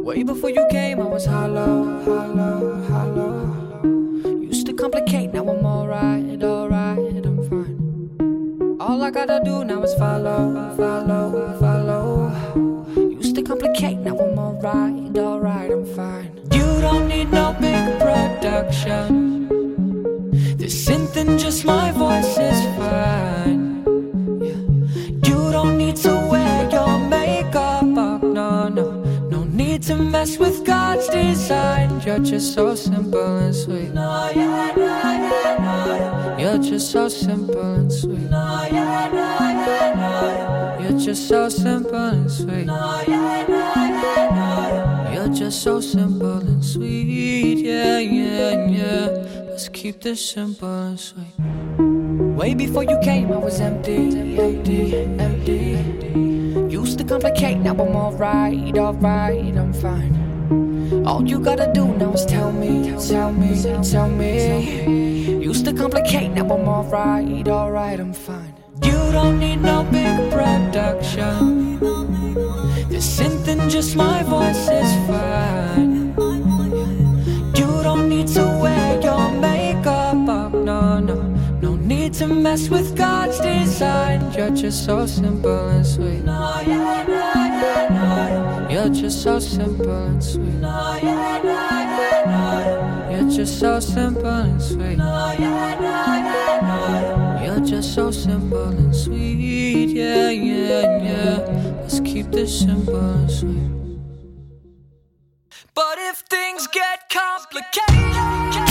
Way before you came, I was hollow, hollow, hollow. Used to complicate, now I'm alright, alright, I'm fine. All I gotta do now is follow, follow, follow. Used to complicate, now I'm alright, alright, I'm fine. You don't need no big production. The synth and just my voice is fine. Yeah. You don't need to wear your makeup up, no, no. No need to mess with God's design. You're just so simple and sweet. No, yeah, no, yeah, no, yeah. You're just so simple and sweet. No, yeah, no, yeah, no, yeah. You're just so simple and sweet. No, yeah, no, yeah, no, yeah. You're just so simple and sweet. Yeah, yeah, yeah. Let's keep this simple and sweet. Way before you came, I was empty, empty, empty. Used to complicate, now I'm alright, alright, I'm fine. All you gotta do now is tell me, tell me, tell me. Used to complicate, now I'm alright, alright, I'm fine. You don't need no big production. The synth and just my voice is fine. You don't need to wear your makeup up, no, no. No need to mess with God's design. You're just so simple and sweet. No, yeah, no, yeah, no, yeah. You're just so simple and sweet. No, yeah, no, yeah, no, yeah. You're just so simple and sweet. No, yeah, no, yeah, no, yeah. You're just so simple and sweet. Yeah, yeah, yeah. Let's keep this simple and sweet. But if things get complicated,